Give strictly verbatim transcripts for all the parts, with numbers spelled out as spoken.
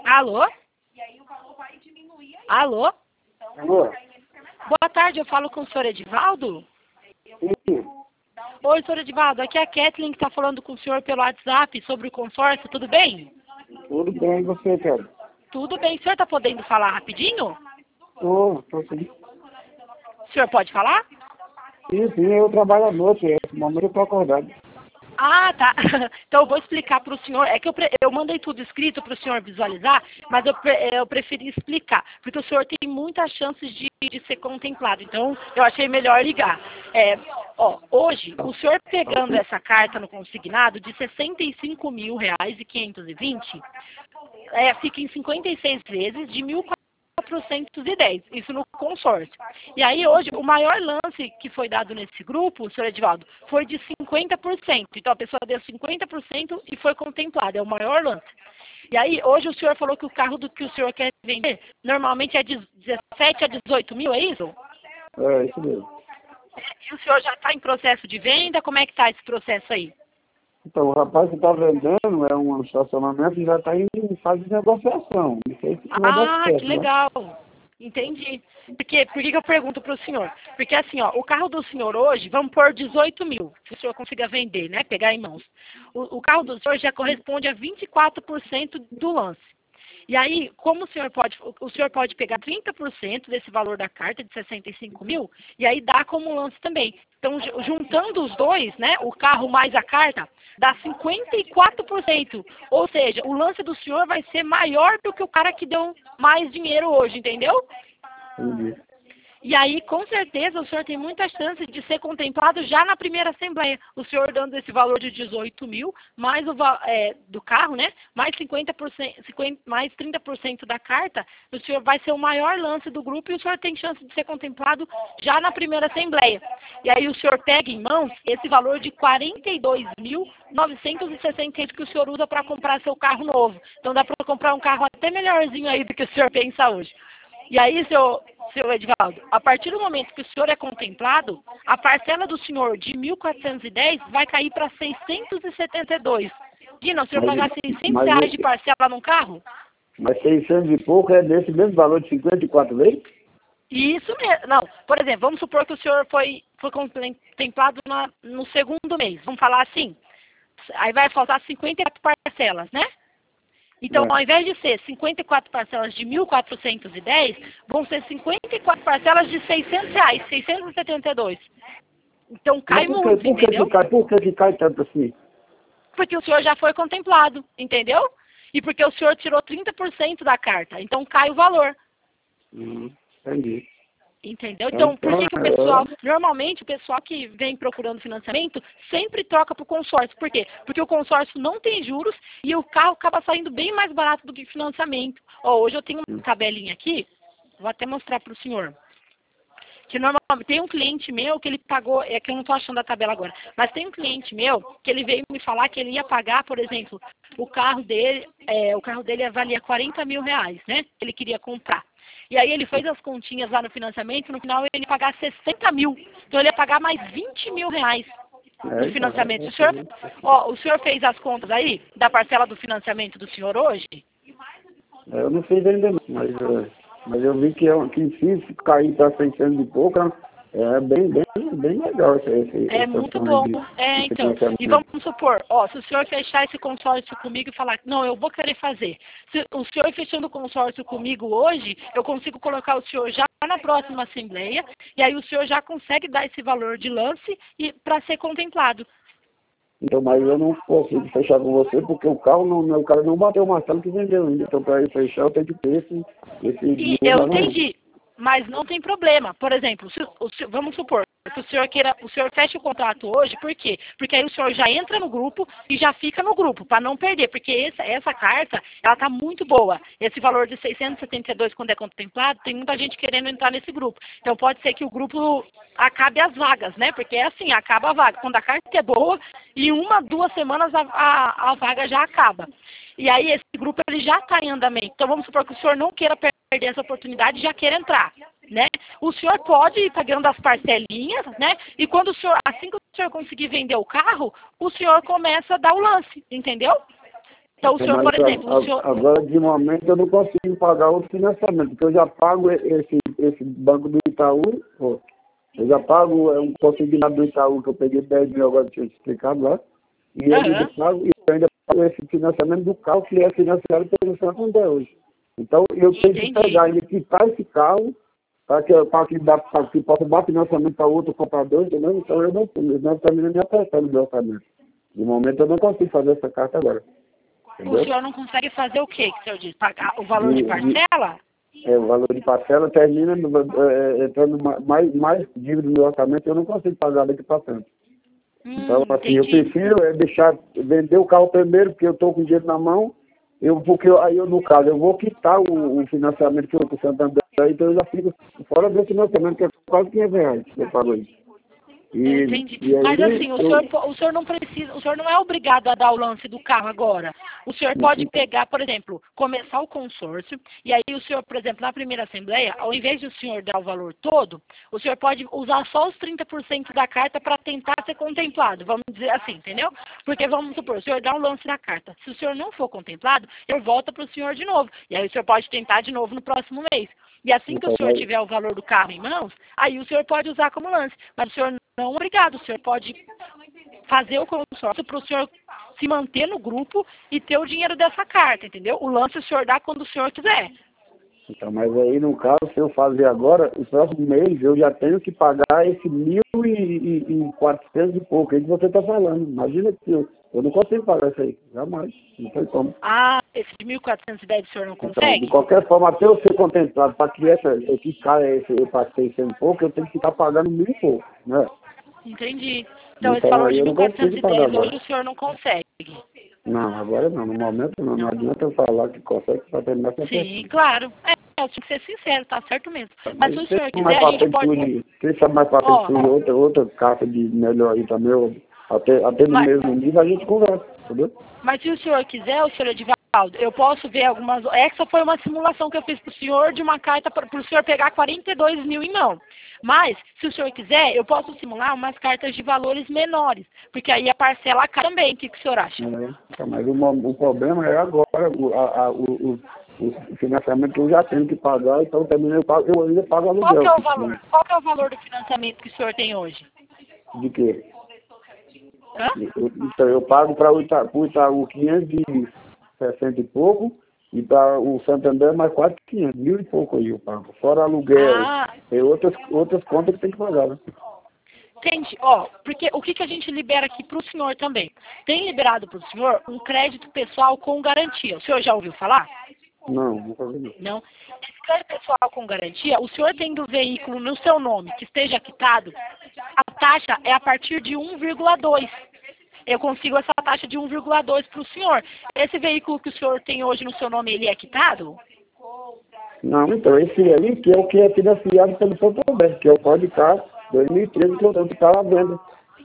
Alô? Alô? Alô? Boa tarde, eu falo com o senhor Edivaldo? Sim. Oi, senhor Edivaldo, aqui é a Kathleen que está falando com o senhor pelo WhatsApp sobre o consórcio, tudo bem? Tudo bem, e você, Pedro? Tudo bem, o senhor está podendo falar rapidinho? Tô, tô sim. O senhor pode falar? Sim, sim, eu trabalho à noite, esse momento eu tô acordado. Ah, tá. Então eu vou explicar para o senhor. É que eu, pre- eu mandei tudo escrito para o senhor visualizar, mas eu, pre- eu preferi explicar, porque o senhor tem muitas chances de, de ser contemplado. Então eu achei melhor ligar. É, ó, hoje, o senhor pegando essa carta no consignado de sessenta e cinco mil reais e quinhentos e vinte, é, fica em cinquenta e seis vezes de mil quatrocentos e dez, isso no consórcio. E aí hoje, o maior lance que foi dado nesse grupo, senhor Edivaldo, foi de cinquenta por cento. Então a pessoa deu cinquenta por cento e foi contemplada, é o maior lance. E aí, hoje o senhor falou que o carro do que o senhor quer vender, normalmente é de dezessete a dezoito mil, é isso? É, isso mesmo. E o senhor já está em processo de venda? Como é que está esse processo aí? Então, o rapaz que tá vendendo é um estacionamento e já tá em fase de negociação. Não sei se vai dar Ah, certo, que né? legal. Entendi. Porque, por que que eu pergunto para o senhor? Porque assim, ó, o carro do senhor hoje, vamos pôr dezoito mil, se o senhor consiga vender, né? Pegar em mãos. O, o carro do senhor já corresponde a vinte e quatro por cento do lance. E aí, como o senhor pode, o senhor pode pegar trinta por cento desse valor da carta de sessenta e cinco mil e aí dá como lance também. Então, ju- juntando os dois, né, o carro mais a carta, dá cinquenta e quatro por cento. Ou seja, o lance do senhor vai ser maior do que o cara que deu mais dinheiro hoje, entendeu? Entendi. E aí, com certeza, o senhor tem muita chance de ser contemplado já na primeira assembleia. O senhor dando esse valor de dezoito mil, mais o va- é, do carro, né? Mais cinquenta por cento, cinquenta, mais trinta por cento da carta, o senhor vai ser o maior lance do grupo e o senhor tem chance de ser contemplado já na primeira assembleia. E aí o senhor pega em mãos esse valor de quarenta e dois mil novecentos e sessenta que o senhor usa para comprar seu carro novo. Então dá para comprar um carro até melhorzinho aí do que o senhor pensa hoje. E aí, seu, seu Edvaldo, a partir do momento que o senhor é contemplado, a parcela do senhor de mil quatrocentos e dez vai cair para seiscentos e setenta e dois. Guina, o senhor Mas, pagar seiscentos mas, reais de esse, parcela num carro? mas seiscentos e pouco é desse mesmo valor de cinquenta e quatro vezes? Isso mesmo. Não, por exemplo, vamos supor que o senhor foi, foi contemplado na, no segundo mês. Vamos falar assim. Aí vai faltar cinquenta e quatro parcelas, né? Então, É. ao invés de ser cinquenta e quatro parcelas de mil quatrocentos e dez, vão ser cinquenta e quatro parcelas de seiscentos reais, seiscentos e setenta e dois. Então, Mas cai por que, muito, por que que entendeu? cai, por que que cai tanto assim? Porque o senhor já foi contemplado, entendeu? E porque o senhor tirou trinta por cento da carta. Então, cai o valor. Hum, entendi. Entendeu? Então, por Então, que, que o pessoal, é, normalmente o pessoal que vem procurando financiamento sempre troca para o consórcio. Por quê? Porque o consórcio não tem juros e o carro acaba saindo bem mais barato do que financiamento. Ó, hoje eu tenho uma tabelinha aqui, vou até mostrar para o senhor. Que normalmente tem um cliente meu que ele pagou, é que eu não estou achando a tabela agora, mas tem um cliente meu que ele veio me falar que ele ia pagar, por exemplo, o carro dele, é, o carro dele valia quarenta mil reais, né? Ele queria comprar. E aí ele fez as continhas lá no financiamento, no final ele ia pagar sessenta mil. Então ele ia pagar mais vinte mil reais no é, então, financiamento. é, O senhor, ó, o senhor fez as contas aí da parcela do financiamento do senhor hoje? é, eu não fiz ainda não, mas, é, mas eu vi que, é, que se cair para seiscentos e pouco, é bem, bem, bem legal essa, essa, É essa muito opção aí bom. de, É, de então. E financiamento. vamos supor, ó, se o senhor fechar esse consórcio comigo e falar, não, eu vou querer fazer. Se o senhor fechando o consórcio comigo hoje, eu consigo colocar o senhor já na próxima assembleia, e aí o senhor já consegue dar esse valor de lance e para ser contemplado. Então, mas eu não consigo fechar com você porque o carro não, não- o cara não bateu o martelo que vendeu ainda. Então, para ele fechar, eu tenho que ter esse, esse E dinheiro eu lá na mão. entendi, mas não tem problema. Por exemplo, se, o se- vamos supor que o senhor queira, o senhor feche o contrato hoje, por quê? Porque aí o senhor já entra no grupo e já fica no grupo, para não perder, porque essa, essa carta, ela tá muito boa. Esse valor de seiscentos e setenta e dois quando é contemplado, tem muita gente querendo entrar nesse grupo. Então pode ser que o grupo acabe as vagas, né? Porque é assim, acaba a vaga. Quando a carta é boa, em uma, duas semanas a, a, a vaga já acaba. E aí esse grupo ele já está em andamento. Então vamos supor que o senhor não queira perder essa oportunidade e já queira entrar, né? O senhor pode ir pagando as parcelinhas, né? E quando o senhor, assim que o senhor conseguir vender o carro, o senhor começa a dar o lance, entendeu? Então, o senhor, Mas por exemplo, a- o senhor... agora, de momento, eu não consigo pagar outro financiamento, porque eu já pago esse, esse banco do Itaú, pô, eu já pago é, um consignado do Itaú, que eu peguei dez mil agora, tinha explicado lá, e eu ainda Aham. pago, e eu ainda pago esse financiamento do carro, que é financiado pelo Santander hoje. Então, eu tenho que Entendi. pegar e quitar esse carro, para que, para que, dá, para que possa dar financiamento para outro comprador, entendeu? Então, eu não, não termino me apertando no meu orçamento. De momento, eu não consigo fazer essa carta agora. O Entendeu? senhor não consegue fazer o quê que o senhor diz? Pagar o valor de De, de, parcela? é, o valor de parcela termina no- é, entrando ma- mais, mais dívida no meu orçamento, eu não consigo pagar daqui para frente. Então, Hum, assim, eu entendi. prefiro é deixar, vender o carro primeiro, porque eu estou com dinheiro na mão, eu, porque eu, aí eu, no caso, eu vou quitar o, o financiamento que eu estou Santander, então eu já fico fora do financiamento, que é quase quinhentos reais que eu pago aí. Eu E, entendi. e Mas aí, assim, o eu, senhor, po- o senhor não precisa, o senhor não é obrigado a dar o lance do carro agora. O senhor pode pegar, por exemplo, começar o consórcio, e aí o senhor, por exemplo, na primeira assembleia, ao invés de o senhor dar o valor todo, o senhor pode usar só os trinta por cento da carta para tentar ser contemplado, vamos dizer assim, entendeu? Porque vamos supor, o senhor dá um lance na carta. Se o senhor não for contemplado, eu volto para o senhor de novo. E aí o senhor pode tentar de novo no próximo mês. E assim que o então, senhor tiver o valor do carro em mãos, aí o senhor pode usar como lance. Mas o senhor não é obrigado, o senhor pode fazer o consórcio para o senhor se manter no grupo e ter o dinheiro dessa carta, entendeu? O lance o senhor dá quando o senhor quiser. então, mas aí, no caso, se eu fazer agora, o próximo mês eu já tenho que pagar esse mil e quatrocentos e pouco aí que você está falando. Imagina que eu, eu não consigo pagar isso aí, jamais, não tem como. Ah, esse de mil quatrocentos e dez o senhor não Então, de consegue? qualquer forma, até eu ser contemplado, para que essa, eu que caia esse, eu passei seiscentos e pouco, eu tenho que ficar pagando mil e pouco, né? Entendi. Então, esse Então valor aí de eu mil não quatrocentos consigo e pagar dez agora. hoje o senhor não consegue. Não, agora não, no momento não, não Não. adianta eu falar que consegue para terminar com a Sim, pessoa. claro. É, eu tinha que ser sincero, tá certo mesmo. Mas se o Quem senhor sabe mais quiser, a para gente frente pode... surge, quem sabe mais para frente Ó, surge outra, outra carta de melhor aí também, ou até, até no mas, mesmo nível a gente conversa, entendeu? mas se o senhor quiser, o senhor Edivaldo, eu posso ver algumas... Essa foi uma simulação que eu fiz pro senhor de uma carta para o senhor pegar quarenta e dois mil em mão. Mas, se o senhor quiser, eu posso simular umas cartas de valores menores, porque aí a parcela cai também. O que, que o senhor acha? É, tá, mas o, mo- o problema é agora, o, a, a, o, o, o financiamento que eu já tenho que pagar, então também eu, pago, eu ainda pago Qual que aluguel. é o valor? Qual que é o valor do financiamento que o senhor tem hoje? De quê? Hã? Eu- Então eu pago para o Ita, pro Itaú quinhentos e sessenta e pouco, e para o Santander mais quase quinhentos, mil e pouco aí eu pago. Fora aluguel, Ah, tem outras, outras contas que tem que pagar, né? entende? Ó, porque o que, que a gente libera aqui para o senhor também? Tem liberado para o senhor um crédito pessoal com garantia. O senhor já ouviu falar? Não, nunca vi não. Não. Esse crédito pessoal com garantia, o senhor tendo o veículo no seu nome que esteja quitado, a taxa é a partir de um vírgula dois. Eu consigo essa taxa de um vírgula dois para o senhor. Esse veículo que o senhor tem hoje no seu nome, ele é quitado? Não, então esse aí que é o que é financiado pelo Santander, que é o Código Car dois mil e treze que eu tenho que estar à venda.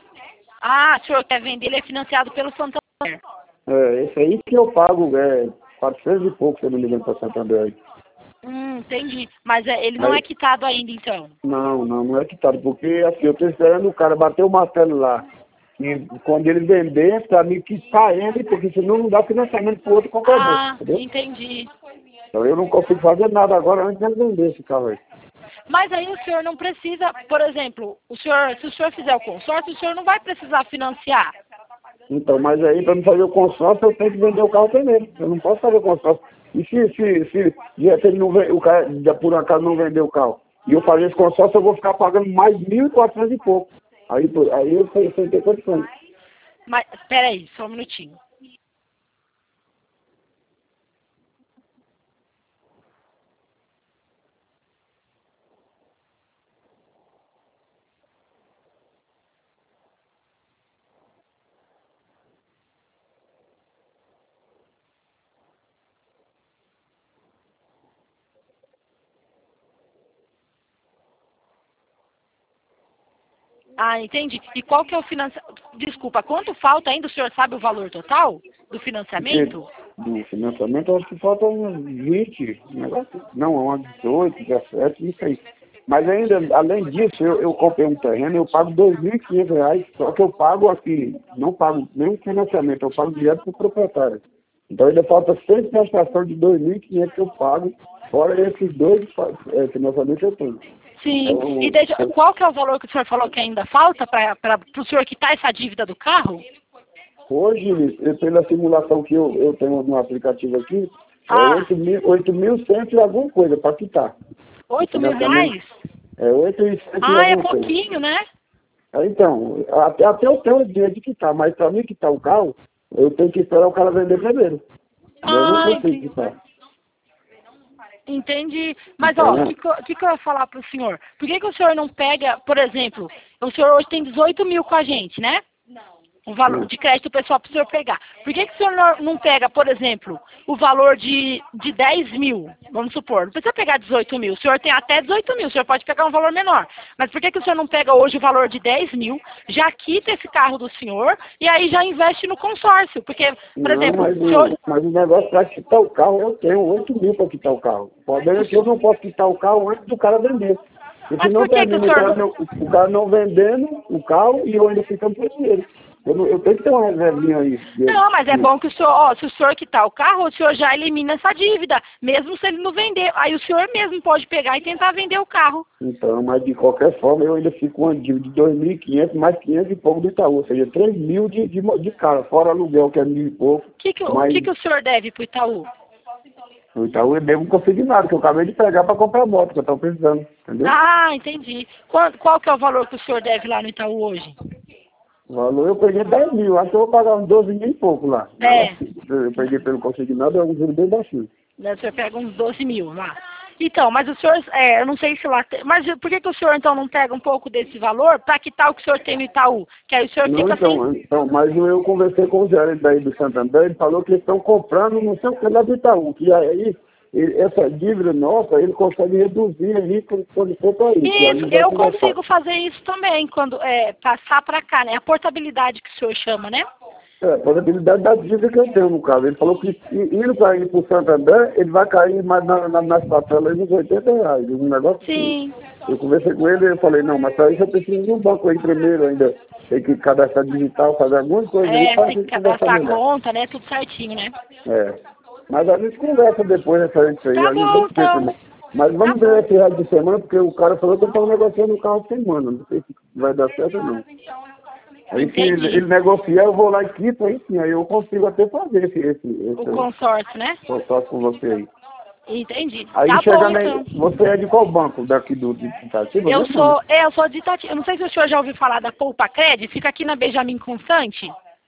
Ah, o senhor quer vender, ele é financiado pelo Santander. É, esse aí que eu pago é, quatrocentos e pouco, se eu não me engano, para Santander aí. Hum, entendi. Mas é, ele não Aí, é quitado ainda, então? não, não, não é quitado, porque assim, eu estou esperando o cara bater o martelo lá. E quando ele vender, para mim quitar ele, porque senão não dá financiamento para o outro comprador, Ah, entendeu? entendi. Então eu não consigo fazer nada agora antes de vender esse carro aí. Mas aí o senhor não precisa, por exemplo, o senhor, se o senhor fizer o consórcio, o senhor não vai precisar financiar. Então, mas aí para me fazer o consórcio, eu tenho que vender o carro primeiro. Eu não posso fazer o consórcio. E se, se, se de repente não vê, o cara, já por um acaso não vender o carro, e eu fazer esse consórcio, eu vou ficar pagando mais mil e quatrocentos e pouco. Aí, por- aí eu sem, sem ter condições. Mas, peraí, só um minutinho. Ah, entendi. E qual que é o financiamento? Desculpa, quanto falta ainda? O senhor sabe o valor total do Porque financiamento? do financiamento, eu acho que falta uns vinte, um negócio, não, uns dezoito, dezessete, isso aí. Mas ainda, além disso, eu, eu comprei um terreno, eu pago dois mil e quinhentos reais, só que eu pago aqui, não pago nem o financiamento, eu pago direto para o proprietário. Então ainda falta seis prestações de dois mil e quinhentos que eu pago, fora esses dois é, financiamentos que eu tenho. Sim, Então, e deixa, qual que é o valor que o senhor falou que ainda falta para o senhor quitar essa dívida do carro? hoje, pela simulação que eu, eu tenho no aplicativo aqui, Ah. é oito mil e cem e alguma coisa para quitar. oito mil reais? É oito mil e cem e Ah, é alguma coisa. pouquinho, né? Então, até, até eu tenho o dinheiro de quitar, mas para mim quitar o carro, eu tenho que esperar o cara vender primeiro. Ah, eu não consigo entendi. quitar. Entendi. Mas, Então, ó, o que, que, eu- que, que eu ia falar para o senhor? Por que, que o senhor não pega, por exemplo, o senhor hoje tem dezoito mil com a gente, né? O valor de crédito pessoal para o senhor pegar. Por que, que o senhor não, não pega, por exemplo, o valor de, de dez mil? Vamos supor, não precisa pegar dezoito mil. O senhor tem até dezoito mil, o senhor pode pegar um valor menor. Mas por que, que o senhor não pega hoje o valor de dez mil, já quita esse carro do senhor e aí já investe no consórcio? Porque, por não, exemplo, mas, o senhor... o, mas o negócio para quitar o carro, eu tenho oito mil para quitar o carro. O problema é que eu não posso quitar o carro antes do cara vender. Porque Mas não por que, que o termina o senhor cara, não... não, o cara não vendendo o carro e eu ainda ficando com dinheiro. Eu, não- eu tenho que ter uma reservinha aí. Não, mas é bom que o senhor, ó, se o senhor quitar o carro, o senhor já elimina essa dívida, mesmo se ele não vender. Aí o senhor mesmo pode pegar e tentar vender o carro. Então, mas de qualquer forma, eu ainda fico com uma dívida de dois mil e quinhentos mais quinhentos e pouco do Itaú, ou seja, três mil de, de, de cara, fora aluguel, que é mil e pouco. O que, que, o Mas que, que o senhor deve pro Itaú? o Itaú eu devo consignado, que eu acabei de pegar para comprar moto, que eu estou precisando, entendeu? Ah, entendi. Qual, qual que é o valor que o senhor deve lá no Itaú hoje? O valor eu peguei dez mil, acho que eu vou pagar uns doze mil e pouco lá. É. Eu peguei pelo consignado, é um juro bem baixinho. Né, o senhor pega uns doze mil lá. Então, mas o senhor, é, eu não sei se lá tem, mas por que, que o senhor então não pega um pouco desse valor para quitar o que o senhor tem no Itaú? Que aí o senhor Não, fica então, assim. então, mas eu conversei com o gerente daí do Santander, ele falou que eles estão comprando não sei o que lá do Itaú, que aí ele- essa dívida nossa, ele consegue reduzir aí quando quando for para isso. Aí Isso, vai eu conversar. consigo fazer isso também, quando é, passar para cá, né? A portabilidade que o senhor chama, né? É, a possibilidade da dívida que eu tenho, no caso. Ele falou que i- indo para ir para o Santander, ele vai cair mais na, na, nas parcelas aí uns oitenta reais. Um negócio assim. Sim. Eu conversei com ele e eu falei, não, mas para isso eu preciso de um banco aí primeiro ainda. Tem que cadastrar digital, fazer algumas coisas aí É, para a tem que gente conversar cadastrar a melhor. conta, né? Tudo certinho, né? É. Mas a gente conversa depois referente aí, Tá a gente bom, não sei então. também. Mas vamos Tá bom. ver esse resto de semana, porque o cara falou que eu estava negociando o carro semana. Não sei se vai dar certo ou não. Aí se ele, Entendi. ele negociar, eu vou lá e quito, aí sim, aí eu consigo até fazer esse, esse, O esse consórcio, né? consórcio com você aí. Entendi. Aí Tá bom, chegando então. aí, você é de qual banco daqui do de Itatiba? Eu Mesmo, né? sou, é, eu sou de Itati. Eu não sei se o senhor já ouviu falar da Poupa Cred, fica aqui na Benjamin Constante.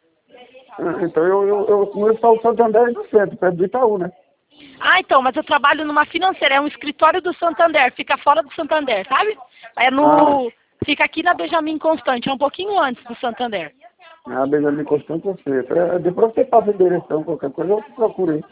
Ah, então eu, eu, eu conheço o Santander do centro, perto do Itaú, né? Ah, então, mas eu trabalho numa financeira, é um escritório do Santander, fica fora do Santander, sabe? É no. Fica aqui na Benjamin Constante, é um pouquinho antes do Santander. Ah, Benjamin Constante você. É, depois você passa o endereço, então, qualquer coisa eu procuro aí.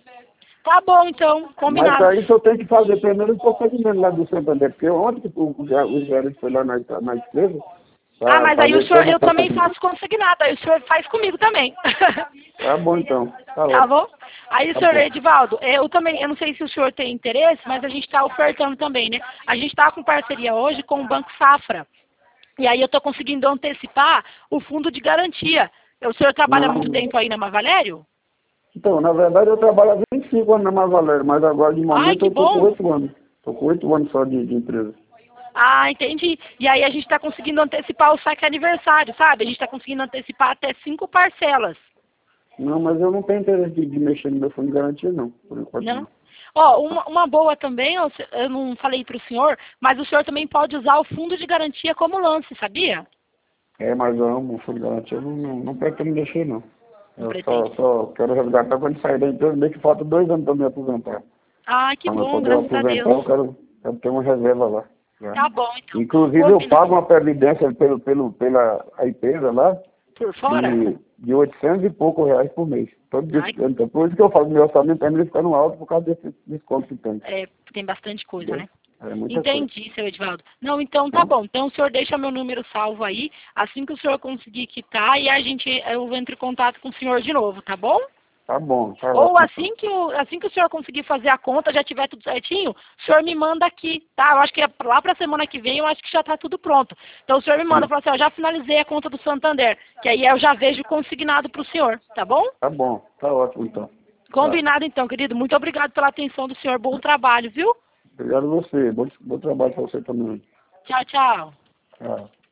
Tá bom, então, Mas combinado. para isso eu tenho que fazer primeiro um procedimento lá do Santander, porque ontem o, o, o gerente foi lá na, na empresa. Ah, mas aí o senhor, como eu tá também fazendo. faço consignado, aí o senhor faz comigo também. Tá bom então, tá Tá ótimo. bom? Aí, Tá senhor bom. Edivaldo, eu também, eu não sei se o senhor tem interesse, mas a gente está ofertando também, né? A gente está com parceria hoje com o Banco Safra. E aí eu estou conseguindo antecipar o fundo de garantia. O senhor trabalha há muito Não, tempo aí na Mavalério? então, na verdade eu trabalho há vinte e cinco anos na Mais Valério, mas agora de Ai, momento que eu tô com bom! oito anos. Tô com oito anos só de, de empresa. Ah, entendi. E aí a gente está conseguindo antecipar o saque aniversário, sabe? A gente está conseguindo antecipar até cinco parcelas. Não, mas eu não tenho interesse de, de mexer no meu fundo de garantia não, por enquanto Não? não. Ó, uma, uma boa também, eu, eu não falei para o senhor, mas o senhor também pode usar o fundo de garantia como lance, sabia? É, mas eu amo o fundo de garantia, eu não, não, não pretendo mexer não. Não Eu pretende. só, só quero resgatar quando sair da empresa, meio que falta dois anos para me aposentar. Ah, que Quando eu bom, poder graças a aposentar, eu Deus. quero, quero ter uma reserva lá. Já. Tá bom, então. Inclusive eu Combina. pago uma previdência pelo, pelo, pela a empresa lá Por fora? de, de oitocentos e pouco reais por mês. Todo dia, Ai, então, por isso que eu falo, meu orçamento ainda ficando alto por causa desse desconto que tem. é, tem bastante coisa, né? É muita coisa. Entendi, seu Edvaldo. Não, então tá bom. Então o senhor deixa meu número salvo aí, assim que o senhor conseguir quitar, e a gente, eu entro em contato com o senhor de novo, tá bom? Tá bom, tá Ou ótimo. assim que, o, assim que o senhor conseguir fazer a conta, já tiver tudo certinho, o senhor me manda aqui, tá? Eu acho que é lá pra semana que vem, eu acho que já tá tudo pronto. Então o senhor me manda, fala assim, ó, já finalizei a conta do Santander, que aí eu já vejo consignado pro senhor, tá bom? Tá bom, tá ótimo então. Combinado então, querido. Muito obrigado pela atenção do senhor. Bom trabalho, viu? Obrigado a você. Bom, bom trabalho para você também. Tchau, tchau. Tchau.